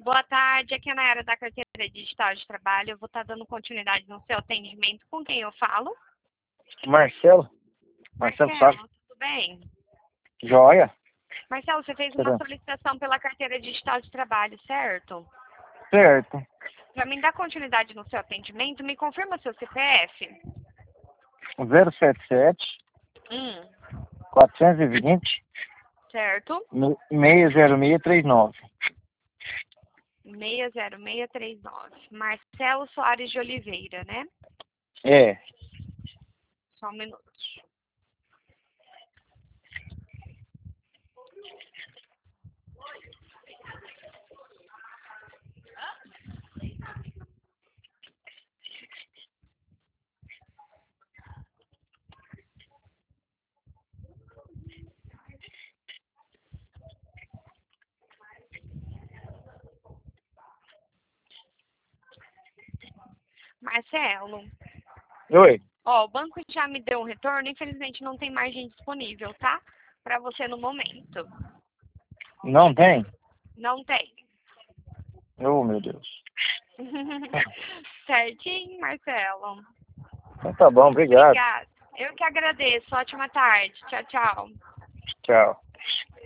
Boa tarde, aqui é a Nayara da Carteira Digital de Trabalho. Eu vou estar dando continuidade no seu atendimento. Com quem eu falo? Marcelo Sá. Tudo bem? Joia. Marcelo, você fez uma solicitação pela Carteira Digital de Trabalho, certo? Certo. Para mim dar continuidade no seu atendimento, me confirma seu CPF. 077 420 Certo? 60639. 60639. Marcelo Soares de Oliveira, né? É. Só um minuto. Marcelo, Oi. o banco já me deu um retorno, infelizmente não tem margem disponível, tá? Para você no momento. Não tem? Não tem. Oh, meu Deus. Certinho, Marcelo. Então tá bom, obrigado. Obrigada. Eu que agradeço. Ótima tarde. Tchau, tchau. Tchau.